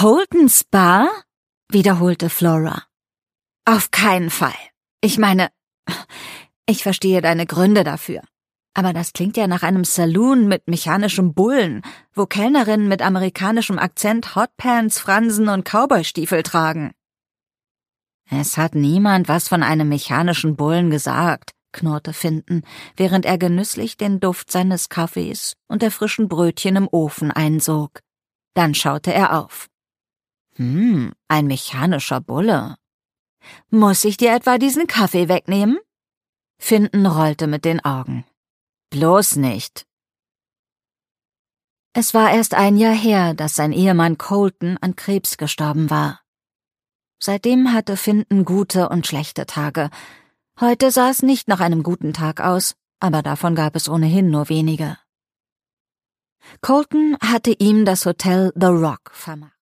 Coltons Bar?« wiederholte Flora. »Auf keinen Fall. Ich meine, ich verstehe deine Gründe dafür. Aber das klingt ja nach einem Saloon mit mechanischem Bullen, wo Kellnerinnen mit amerikanischem Akzent Hotpants, Fransen und Cowboystiefel tragen.« »Es hat niemand was von einem mechanischen Bullen gesagt«, knurrte Finton, während er genüsslich den Duft seines Kaffees und der frischen Brötchen im Ofen einsog. Dann schaute er auf. »Ein mechanischer Bulle. Muss ich dir etwa diesen Kaffee wegnehmen?« Finton rollte mit den Augen. »Bloß nicht.« Es war erst ein Jahr her, dass sein Ehemann Colton an Krebs gestorben war. Seitdem hatte Finton gute und schlechte Tage. Heute sah es nicht nach einem guten Tag aus, aber davon gab es ohnehin nur wenige. Colton hatte ihm das Hotel The Rock vermacht.